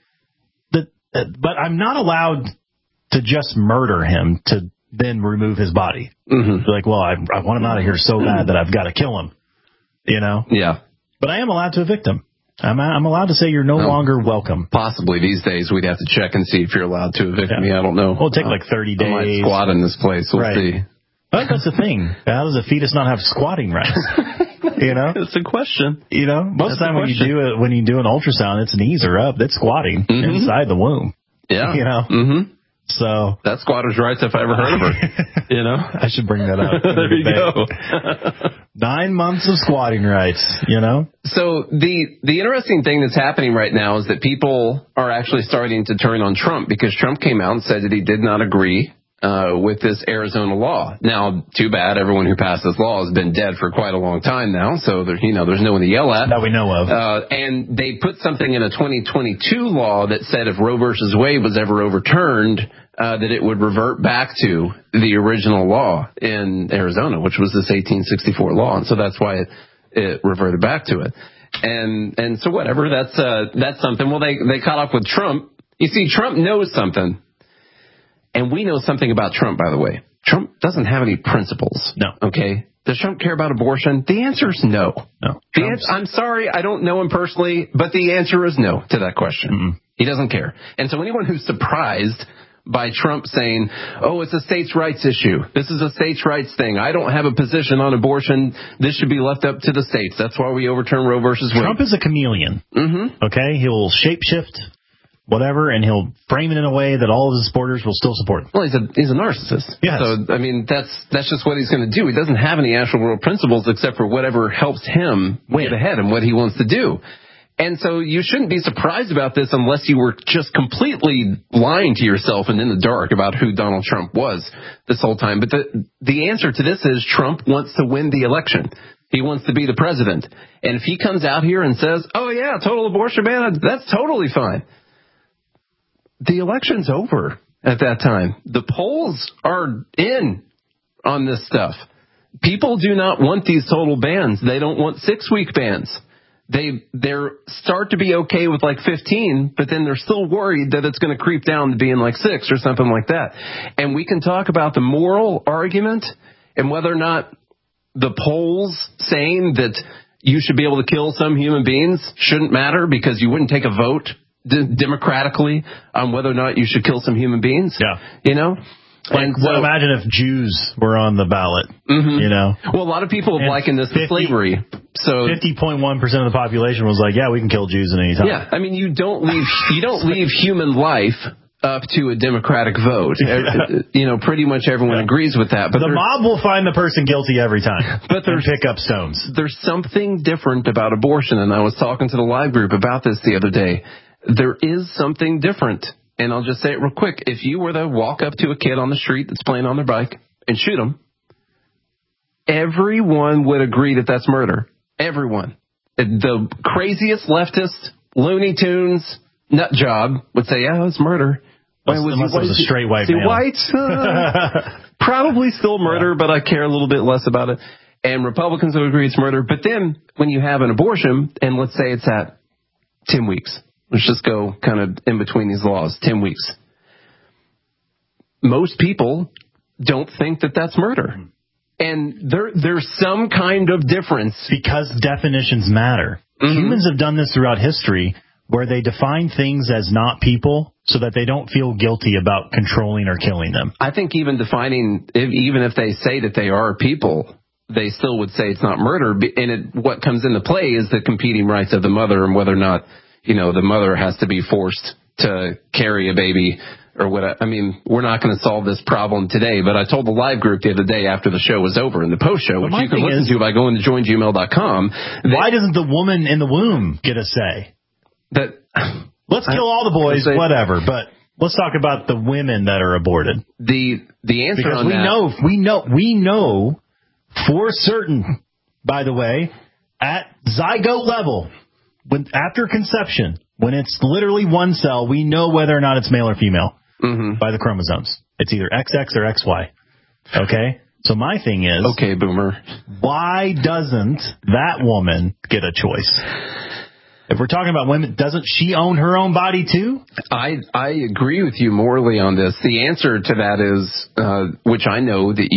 But I'm not allowed to just murder him to then remove his body. Like, well, I want him out of here so bad that I've got to kill him. You know? Yeah. But I am allowed to evict him. I'm allowed to say you're no longer welcome. Possibly these days we'd have to check and see if you're allowed to evict me. I don't know. Well, it'll take like 30 days. I might squat in this place. We'll see. But that's the thing. How does a fetus not have squatting rights? You know? It's a question. You know? Most of the time when you do an ultrasound, its knees are up. It's squatting inside the womb. Yeah. You know? So that's squatter's rights if I ever heard of her. You know? I should bring that up. There you go. 9 months of squatting rights, you know? So the interesting thing that's happening right now is that people are actually starting to turn on Trump, because Trump came out and said that he did not agree with this Arizona law. Now, too bad, everyone who passed this law has been dead for quite a long time now, so there's no one to yell at. That we know of. And they put something in a 2022 law that said if Roe versus Wade was ever overturned, that it would revert back to the original law in Arizona, which was this 1864 law. And so that's why it reverted back to it. And so whatever, that's something. Well, they caught up with Trump. You see, Trump knows something. And we know something about Trump, by the way. Trump doesn't have any principles. No. Okay? Does Trump care about abortion? The answer is no. No. I'm sorry, I don't know him personally, but the answer is no to that question. He doesn't care. And so anyone who's surprised by Trump saying, oh, it's a states' rights issue. This is a states' rights thing. I don't have a position on abortion. This should be left up to the states. That's why we overturn Roe versus Wade. Trump is a chameleon. Okay? He'll shapeshift whatever, and he'll frame it in a way that all of his supporters will still support him. Well, he's a narcissist. Yes. So, I mean, that's just what he's going to do. He doesn't have any actual real principles except for whatever helps him way ahead and what he wants to do. And so you shouldn't be surprised about this unless you were just completely lying to yourself and in the dark about who Donald Trump was this whole time. But the answer to this is Trump wants to win the election. He wants to be the president. And if he comes out here and says, oh, yeah, total abortion ban, that's totally fine. The election's over at that time. The polls are in on this stuff. People do not want these total bans. They don't want 6-week bans. They're start to be okay with like 15, but then they're still worried that it's going to creep down to being like 6 or something like that. And we can talk about the moral argument and whether or not the polls saying that you should be able to kill some human beings shouldn't matter because you wouldn't take a vote democratically on whether or not you should kill some human beings. Yeah. You know? Like, so, imagine if Jews were on the ballot, you know? Well, a lot of people have likened this to slavery. So 50.1% of the population was like, yeah, we can kill Jews at any time. Yeah. I mean, you don't leave human life up to a democratic vote. You know, pretty much everyone agrees with that. But the mob will find the person guilty every time. But pick up stones. There's something different about abortion. And I was talking to the live group about this the other day. There is something different, and I'll just say it real quick. If you were to walk up to a kid on the street that's playing on their bike and shoot him, everyone would agree that that's murder. Everyone. The craziest leftist, Looney Tunes, nut job would say, yeah, that's murder. Unless it was a straight white male. White, probably still murder, but I care a little bit less about it. And Republicans would agree it's murder. But then when you have an abortion, and let's say it's at 10 weeks. Let's just go kind of in between these laws, 10 weeks. Most people don't think that that's murder. And there's some kind of difference. Because definitions matter. Humans have done this throughout history. where they define things as not people so that they don't feel guilty about controlling or killing them. I think even defining, even if they say that they are people, they still would say it's not murder. And what comes into play is the competing rights of the mother and whether or not, the mother has to be forced to carry a baby or what. I mean, we're not going to solve this problem today, but I told the live group the other day after the show was over in the post show, which you can listen to by going to joingml.com. Why doesn't the woman in the womb get a say? Let's kill all the boys, whatever, but let's talk about the women that are aborted. The answer because on that. we know for certain, by the way, at zygote level, after conception, when it's literally one cell, we know whether or not it's male or female by the chromosomes. It's either XX or XY. Okay? So my thing is... Okay, boomer. Why doesn't that woman get a choice? If we're talking about women, doesn't she own her own body too? I agree with you morally on this. The answer to that is, which I know that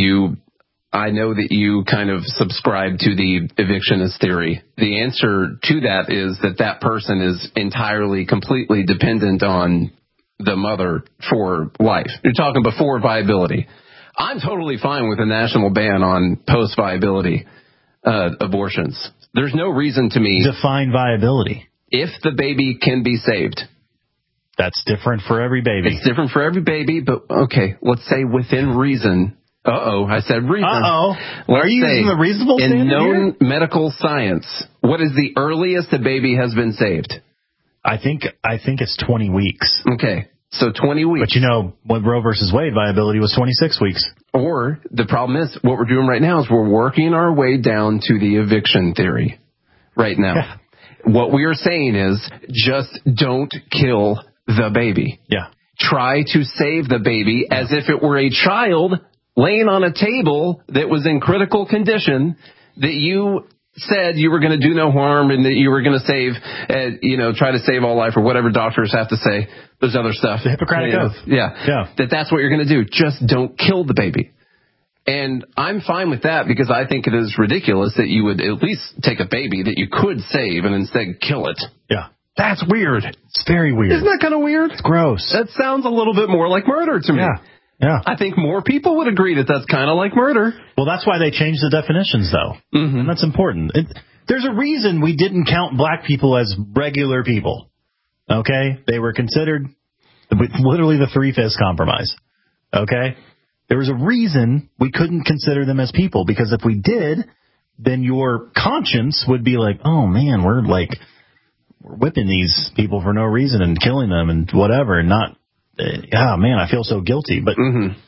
you kind of subscribe to the evictionist theory. The answer to that is that person is entirely, completely dependent on the mother for life. You're talking before viability. I'm totally fine with a national ban on post-viability abortions. There's no reason to me... Define viability. If the baby can be saved. That's different for every baby. It's different for every baby, but okay, let's say within reason. I said reason. Are you using the reasonable standard in known here? medical science, what is the earliest a baby has been saved? I think it's 20 weeks. Okay. So 20 weeks. But when Roe versus Wade, viability was 26 weeks. Or the problem is, what we're doing right now is we're working our way down to the eviction theory right now. Yeah. What we are saying is just don't kill the baby. Yeah. Try to save the baby as if it were a child laying on a table that was in critical condition that you said you were going to do no harm and that you were going to save, try to save all life or whatever doctors have to say. There's other stuff. The Hippocratic Oath. Yeah. That's what you're going to do. Just don't kill the baby. And I'm fine with that because I think it is ridiculous that you would at least take a baby that you could save and instead kill it. Yeah. That's weird. It's very weird. Isn't that kind of weird? It's gross. That sounds a little bit more like murder to me. Yeah. I think more people would agree that that's kind of like murder. Well, that's why they changed the definitions, though. Mm-hmm. And that's important. There's a reason we didn't count black people as regular people. Okay? They were considered literally the Three-Fifths Compromise. Okay? There was a reason we couldn't consider them as people, because if we did, then your conscience would be like, oh, man, we're whipping these people for no reason and killing them and whatever, and not... oh, man, I feel so guilty. But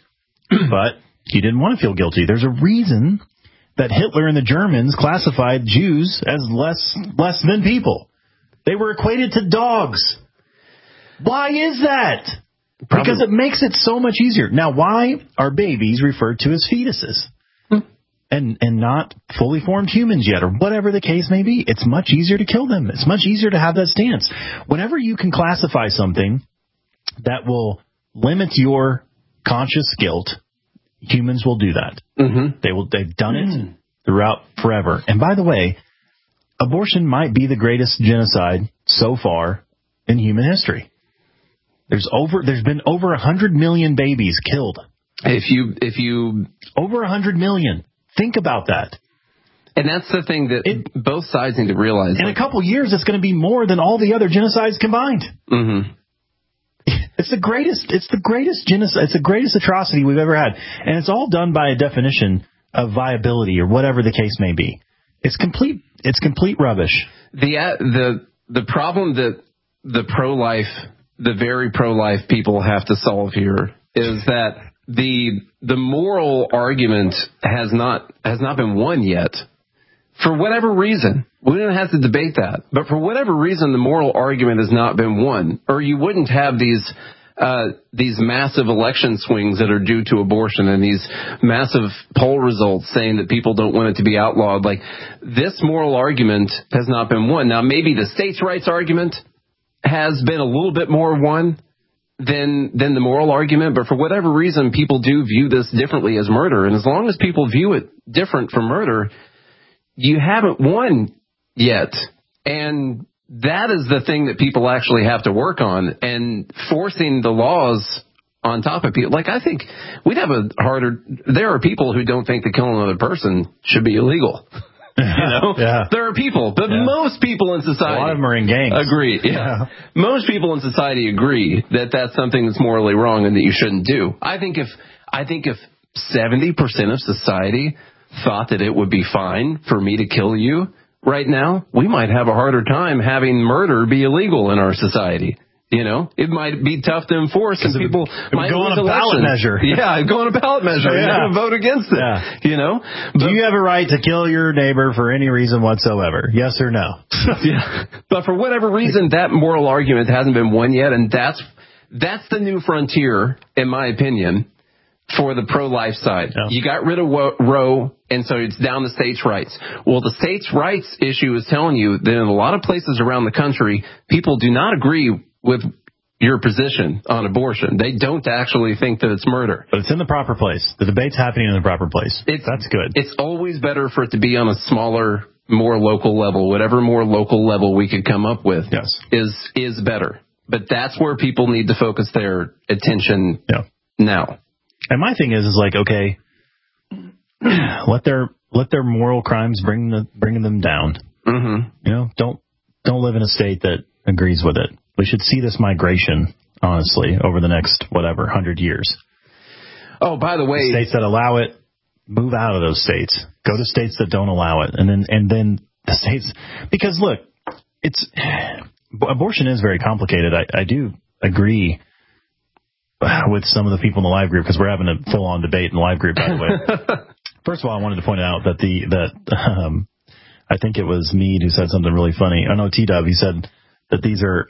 but you didn't want to feel guilty. There's a reason that Hitler and the Germans classified Jews as less than people. They were equated to dogs. Why is that? Because it makes it so much easier. Now, why are babies referred to as fetuses? And not fully formed humans yet, or whatever the case may be? It's much easier to kill them. It's much easier to have that stance. Whenever you can classify something that will limit your conscious guilt, humans will do that. Mm-hmm. They've done it throughout forever. And by the way, abortion might be the greatest genocide so far in human history. There's been over 100 million babies killed. If you over 100 million. Think about that. And that's the thing that both sides need to realize. In a couple years, it's going to be more than all the other genocides combined. Mm-hmm. It's the greatest genocide. It's the greatest atrocity we've ever had. And it's all done by a definition of viability or whatever the case may be. It's complete rubbish. The problem that the very pro-life people have to solve here is that the moral argument has not been won yet. For whatever reason, we don't have to debate that. But for whatever reason, the moral argument has not been won, or you wouldn't have these massive election swings that are due to abortion and these massive poll results saying that people don't want it to be outlawed. Like, this moral argument has not been won. Now, maybe the states' rights argument has been a little bit more won than the moral argument, but for whatever reason, people do view this differently as murder. And as long as people view it different from murder, you haven't won yet. And that is the thing that people actually have to work on, and forcing the laws on top of people. Like, I think we'd have there are people who don't think that killing another person should be illegal. You know? Yeah. There are people, but most people in society, a lot of them are in gangs. Agree. Yeah. Most people in society agree that that's something that's morally wrong and that you shouldn't do. I think if 70% of society thought that it would be fine for me to kill you right now, we might have a harder time having murder be illegal in our society. You know, it might be tough to enforce, and people might go on lose a ballot measure. Yeah, go on a ballot measure and vote against it. Yeah. You know, do you have a right to kill your neighbor for any reason whatsoever? Yes or no? Yeah. But for whatever reason, that moral argument hasn't been won yet, and that's the new frontier, in my opinion, for the pro-life side. Yeah. You got rid of Roe, and so it's down to states' rights. Well, the states' rights issue is telling you that in a lot of places around the country, people do not agree with your position on abortion. They don't actually think that it's murder. But it's in the proper place. The debate's happening in the proper place. That's good. It's always better for it to be on a smaller, more local level. Whatever more local level we could come up with is better. But that's where people need to focus their attention now. And my thing is like, okay, let their moral crimes bring them down. Mm-hmm. You know, don't live in a state that agrees with it. We should see this migration, honestly, over the next, 100 years. Oh, by the way, states that allow it, move out of those states. Go to states that don't allow it. And then the states, because look, abortion is very complicated. I do agree with some of the people in the live group, because we're having a full-on debate in the live group, by the way. First of all, I wanted to point out that I think it was Meade who said something really funny. Oh, no, T-Dub, he said that these are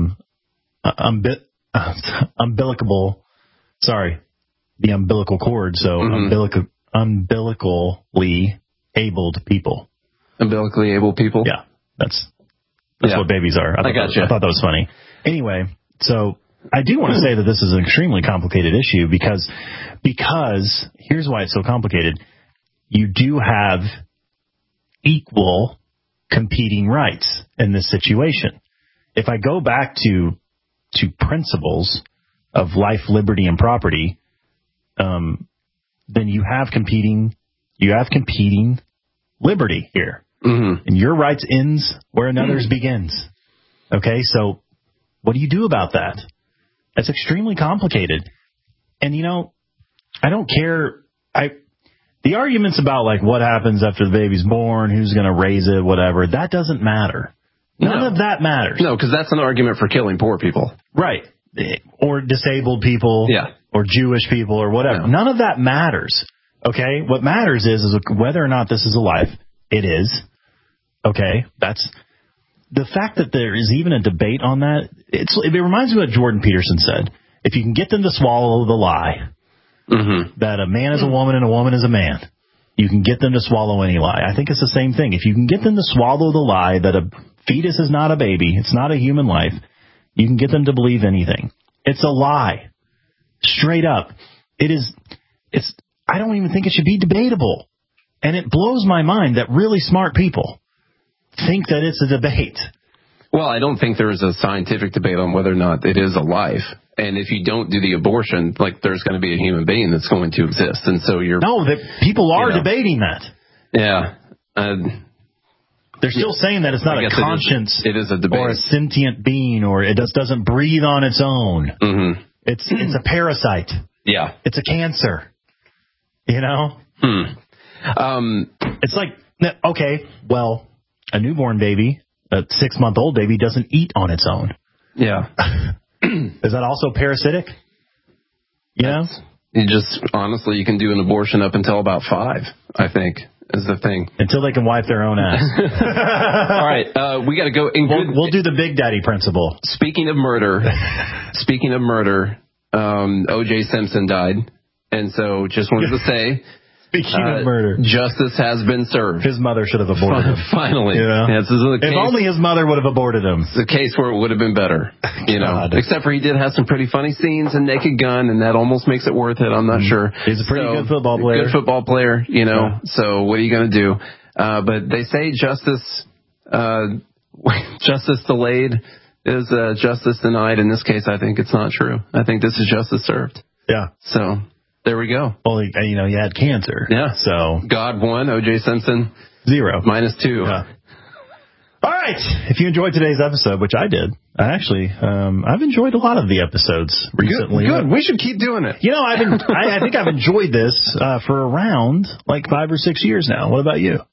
the umbilical cord, so umbilically abled people. Umbilically able people? Yeah, that's what babies are. I thought that was funny. Anyway, so I do want to say that this is an extremely complicated issue because here's why it's so complicated. You do have equal competing rights in this situation. If I go back to principles of life, liberty, and property, then you have competing liberty here. Mm-hmm. And your rights ends where another's begins. Okay, so what do you do about that? That's extremely complicated. And, I don't care. The arguments about, like, what happens after the baby's born, who's going to raise it, whatever, that doesn't matter. None of that matters. No, because that's an argument for killing poor people. Right. Or disabled people. Yeah. Or Jewish people or whatever. No. None of that matters. Okay? What matters is whether or not this is a life. It is. Okay? That's the fact that there is even a debate on that. It reminds me of what Jordan Peterson said. If you can get them to swallow the lie that a man is a woman and a woman is a man, you can get them to swallow any lie. I think it's the same thing. If you can get them to swallow the lie that a fetus is not a baby, it's not a human life, you can get them to believe anything. It's a lie. Straight up. I don't even think it should be debatable. And it blows my mind that really smart people think that it's a debate. Well, I don't think there is a scientific debate on whether or not it is a life. And if you don't do the abortion, like, there's going to be a human being that's going to exist. And so people are debating that. Yeah. They're still saying that it's not a conscience. It is a debate. Or a sentient being, or it doesn't breathe on its own. Mm-hmm. It's a parasite. Yeah. It's a cancer. It's like, okay, well, a newborn baby, a 6-month-old baby, doesn't eat on its own. Yeah. Is that also parasitic? Honestly, you can do an abortion up until about 5, I think, is the thing. Until they can wipe their own ass. All right, we got to go. We'll do the Big Daddy principle. Speaking of murder, O.J. Simpson died. And so just wanted to say, speaking of murder, justice has been served. His mother should have aborted him. Finally. If only his mother would have aborted him. It's a case where it would have been better. Except for he did have some pretty funny scenes and Naked Gun, and that almost makes it worth it. I'm not sure. He's a pretty good football player. Good football player, So what are you going to do? But they say justice justice delayed is justice denied. In this case, I think it's not true. I think this is justice served. Yeah. So there we go. Well, you had cancer. Yeah. So God 1, O.J. Simpson 0, -2. Yeah. All right. If you enjoyed today's episode, which I did, I've enjoyed a lot of the episodes recently. Good. We should keep doing it. I think I've enjoyed this for around 5 or 6 years now. What about you?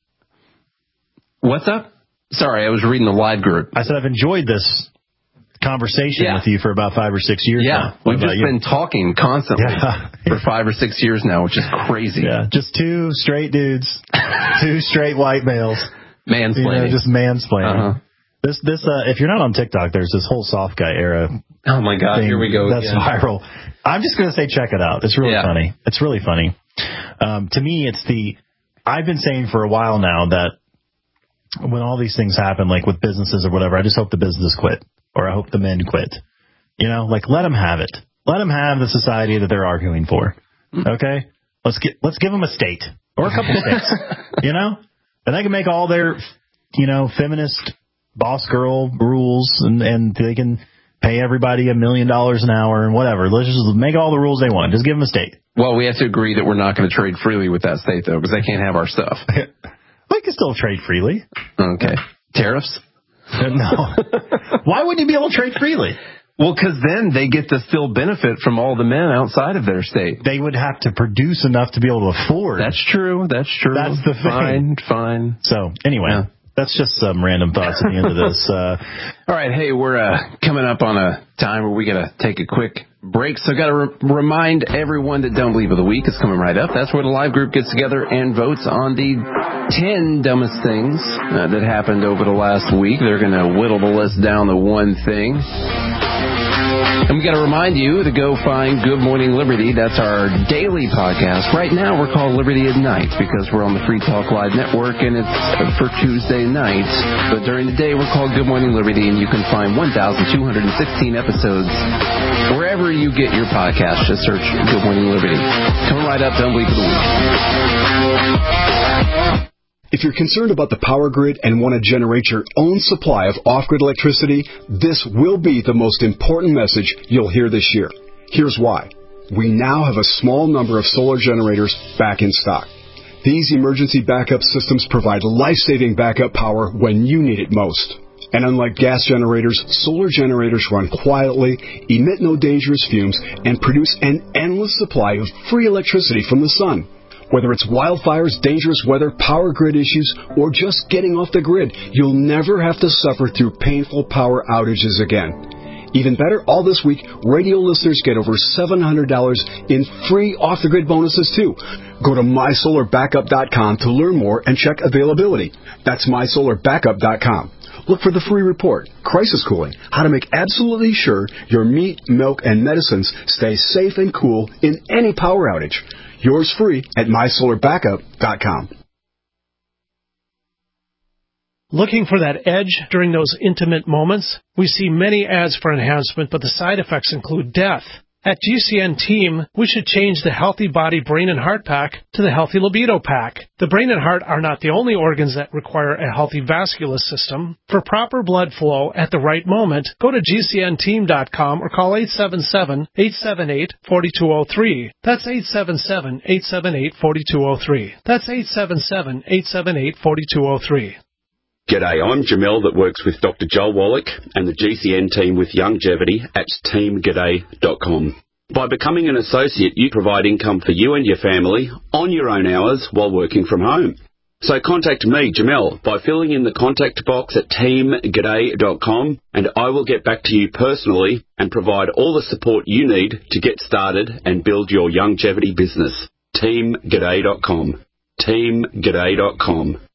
What's up? Sorry, I was reading the live group. I said I've enjoyed this conversation with you for about 5 or 6 years now. We've just been talking constantly for 5 or 6 years now, which is crazy. Yeah, just 2 straight dudes, 2 straight white males. Mansplaining. Just mansplaining. This if you're not on TikTok, there's this whole soft guy era. Oh my God, here we go. That's viral. I'm just going to say check it out. It's really funny. It's really funny. To me, I've been saying for a while now that when all these things happen, like with businesses or whatever, I just hope the business quit, or I hope the men quit. Let them have it. Let them have the society that they're arguing for. Okay? Let's give them a state or a couple states, and they can make all their, feminist boss girl rules and they can pay everybody $1 million an hour and whatever. Let's just make all the rules they want. Just give them a state. Well, we have to agree that we're not going to trade freely with that state, though, because they can't have our stuff. We can still trade freely. Okay. Tariffs? No. Why wouldn't you be able to trade freely? Well, because then they get to still benefit from all the men outside of their state. They would have to produce enough to be able to afford. That's true. That's the thing. Fine. So, anyway, that's just some random thoughts at the end of this. All right. Hey, we're coming up on a time where we got to take a quick break. So, got to remind everyone that Dumb Bleep of the Week is coming right up. That's where the live group gets together and votes on the 10 dumbest things that happened over the last week. They're going to whittle the list down to one thing. And we got to remind you to go find Good Morning Liberty. That's our daily podcast. Right now, we're called Liberty at Night because we're on the Free Talk Live network, and it's for Tuesday nights. But during the day, we're called Good Morning Liberty, and you can find 1,216 episodes wherever you get your podcast. Just search Good Morning Liberty. Coming right up, Dumb Bleep of the Week. If you're concerned about the power grid and want to generate your own supply of off-grid electricity, this will be the most important message you'll hear this year. Here's why. We now have a small number of solar generators back in stock. These emergency backup systems provide life-saving backup power when you need it most. And unlike gas generators, solar generators run quietly, emit no dangerous fumes, and produce an endless supply of free electricity from the sun. Whether it's wildfires, dangerous weather, power grid issues, or just getting off the grid, you'll never have to suffer through painful power outages again. Even better, all this week, radio listeners get over $700 in free off-the-grid bonuses, too. Go to mysolarbackup.com to learn more and check availability. That's mysolarbackup.com. Look for the free report, Crisis Cooling, how to make absolutely sure your meat, milk, and medicines stay safe and cool in any power outage. Yours free at mysolarbackup.com. Looking for that edge during those intimate moments? We see many ads for enhancement, but the side effects include death. At GCN Team, we should change the Healthy Body, Brain, and Heart Pack to the Healthy Libido Pack. The brain and heart are not the only organs that require a healthy vascular system. For proper blood flow at the right moment, go to GCNteam.com or call 877-878-4203. That's 877-878-4203. That's 877-878-4203. G'day, I'm Jamel that works with Dr. Joel Wallach and the GCN team with Longevity at teamg'day.com. By becoming an associate, you provide income for you and your family on your own hours while working from home. So contact me, Jamel, by filling in the contact box at teamg'day.com, and I will get back to you personally and provide all the support you need to get started and build your longevity business. teamg'day.com. teamg'day.com.